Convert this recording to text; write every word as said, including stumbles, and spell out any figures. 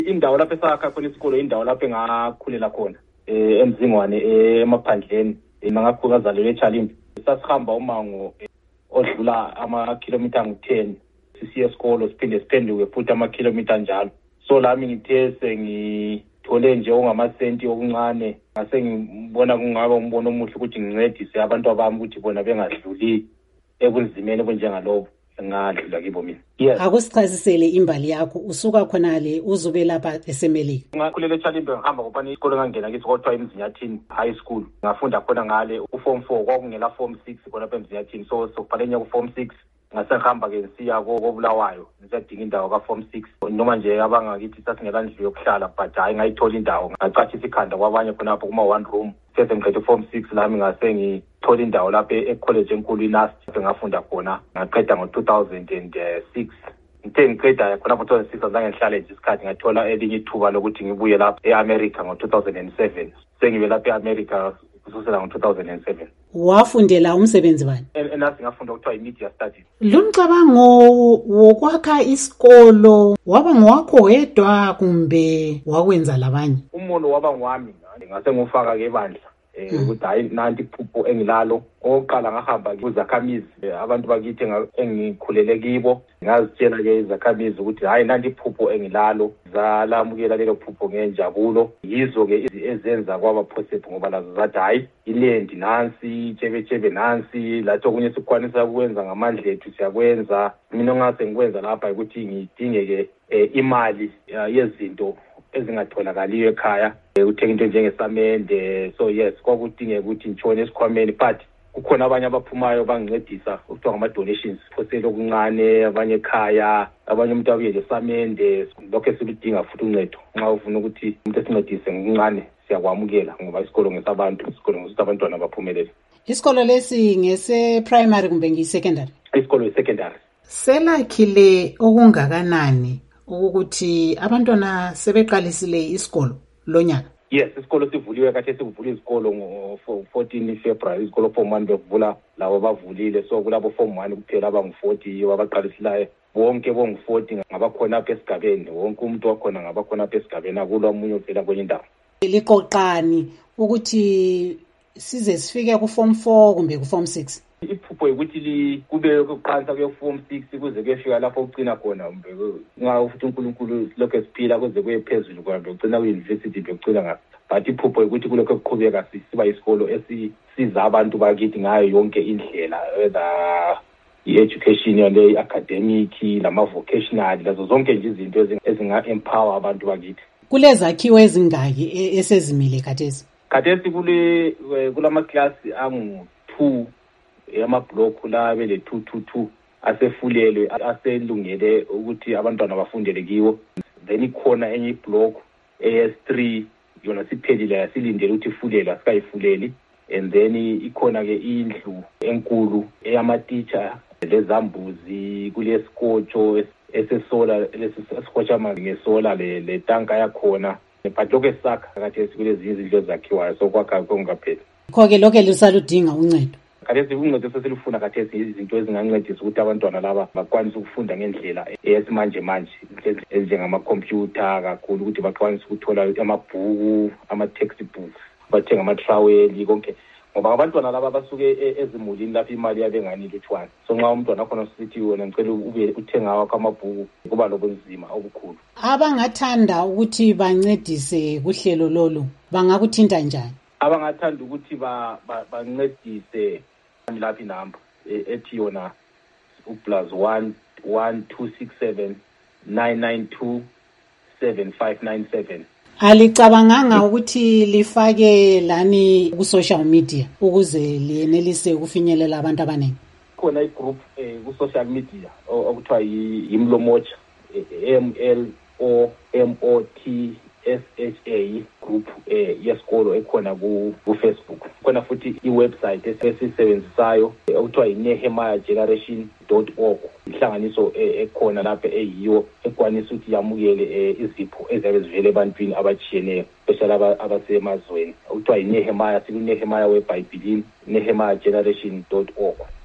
Indawo lapho esakha khona isikolo indawo lapho engakhulela khona emzingwane emaphandleni ngakuzalelwe eChalimbe. Sasihamba umango odlula ama-kilometer ngu-ten sisiya esikolo siphinde siphenduke futhi ama-kilometer njalo. So lami ngithe sengithole nje ongamasenti okuncane ngase ngibona kungaba umbono omuhle ukuthi ngincedise abantu abami ukuthi bona bengadluli ebunzimeni obunjengalobo ngadlula kibo mina. Yes. Akusichazisele imbali yakho usuka khona le uzobe lapha esemelika. Ngakhulela eChalimbe ngihamba ngopani isikolo ngangena kiso kodwa eMzinyathini High School. Ngafunda khona ngale u-form four kwakungela form six khona lapha eMzinyathini. So sokuphalenya ku-form six ngasehamba ke ngisiya koBulawayo ngisiyadinga indawo ka-form six. Noma nje abangakithi sasingela ndlu yokuhlala but hayi ngayithola indawo ngacatshisa ikhanda kwabanye khonapho kuma one room. Sese ngikhethe form six lami ngase ngithola indawo lapha ecollege enkulu iNasti ngafunda khona ngaqeda ngo two thousand six. Ngithe ngiqeda khonapho two thousand six azange ngihlale nje isikhathi ngathola elinye ithuba lokuthi ngibuye lapha eAmerica ngo two thousand seven. Sengibe lapha eAmerica kusukela ngo two thousand seven. Wafundela umsebenzi bani? Enasi ngafunda ukuthiwa i-media studies. Lumcabango wokwakha isikolo waba ngowakho wedwa kumbe wakwenza labanye? Umono waba ngwami ngase ngufaka ke bandla ukuthi hayi nanti iphupho engilalo. Oqala ngahamba kuzakhamizi abantu bakithi engikhulele kibo ngazitshela ke izakhamizi ukuthi hayi nanti iphupho engilalo zalamukela lelo phupho ngenjabulo. Yizo ke ezenza kwaba possible ngoba lazo zathi hayi ilendi nansi itshebetshebe nansi lathi okunye sikwanisa ukwenza ngamandla ethu siyakwenza. Mina ngase ngikwenza lapha ukuthi ngidinge ke imali yezinto ezingatholakaliyo ekhaya uthenga into njengesamende. So yes kwakudingeka ukuthi ngitshone esikhwameni but kukhona abanye abaphumayo bangincedisa ukuthiwa ngama-donations phosele okuncane abanye ekhaya abanye umuntu abuye lesamende lokho esiludinga futhi uncedo. Nxa ufuna ukuthi umuntu esincedise ngokuncane siyakwamukela ngoba isikolo ngesabantu isikolo ngosuthi abantwana baphumelele. Isikolo lesi ngese-primary kumbe ngiyi-secondary? Isikolo yi-secondary. Selakhile okungakanani ukuthi abantwana sebeqalisile isikolo lonyaka? Yes, isikolo sivuliwe kade sivula isikolo ngo fourteen February. Isikolo form one bevula labo bavulile. So kulabo form one kuphela abangu forty abaqalisilayo. Bonke bongu forty ngabakhona apha esigabeni. Wonke umuntu wakhona ngabakhona apha esigabeni akulo omunye ophela kwenye indawo. Liqoqani ukuthi size sifike ku form four kumbe ku form six? Iphupho ukuthi kube ukuqansa kwe form six kuze kuyefika lapho ugcina khona nga futhi uNkulunkulu lokho esiphila kuze kuye phezulu kwabe ugcina ku-university bekugcina ngathi. But iphupho ukuthi kulokho kuqhubeka siba isikolo esisiza abantu bakithi ngayo yonke indlela whether i-education yale academic lama-vocational lazo zonke nje izinto ezinga-empower abantu bakithi. Kulezakhiwo ezingaki esezimile khathesi? Khathesi kule kulama-klasi angu-two amablock la bele two two two asefulelwe aselungele ukuthi abantwana bafundele kiwo. Then ikhona enye iblock A S three yona siphelile yasilindele ukuthi ifulele asikayifuleli. And then ikhona ke indlu enkulu eyama-teacher lezambuzi kulesikotsho esesola lesikotsha amanzi ngesola le tanka yakhona. But lokho esakha khathesi kulezi izindlu ezakhiwayo so kwakha kongapheli. Kho-ke lokho lisaludinga uncedo. Khathesi uncedo sesilufuna khathesi izinto ezingancedisa ukuthi abantwana laba bakwanise ukufunda ngendlela eyesimanje manje ezinjengamakhompyutha kakhulu ukuthi bakwanise ukuthola amabhuku ama-textbooks bathenga ama-trowel konke ngoba abantwana laba basuke ezimulini lapho imali yabe ngani lutshwana. So nxa umntwana khona sithi wena ngicela ube uthenga wakho amabhuku kuba lobunzima obukhulu. Abangathanda ukuthi bancedise kuhlelo lolu bangakuthinta njani? Abangathanda ukuthi bancedise lapha inamba ethi yona uplus one one two six seven nine nine two seven five nine seven. Alicabanganga ukuthi lifake lani ku social media ukuze liyenelise ukufinyelela abantu abaningi? Khona igroup ku social media okuthiwa yimlomotsha M L O M O T S H A group yesikolo ekhona ku Facebook. Khona futhi iwebsite esisebenzisayo okuthiwa yi-nehemiah generation dot org. Ihlanganiso ekhona lapha eyiyo ekwanisa ukuthi yamukele izipho eziyabe zivele ebantwini abatshiyeneyo especially abasemazweni. Okuthiwa yi-Nehemiah, siku-Nehemiah weBhayibhilini, nehemiah generation dot org.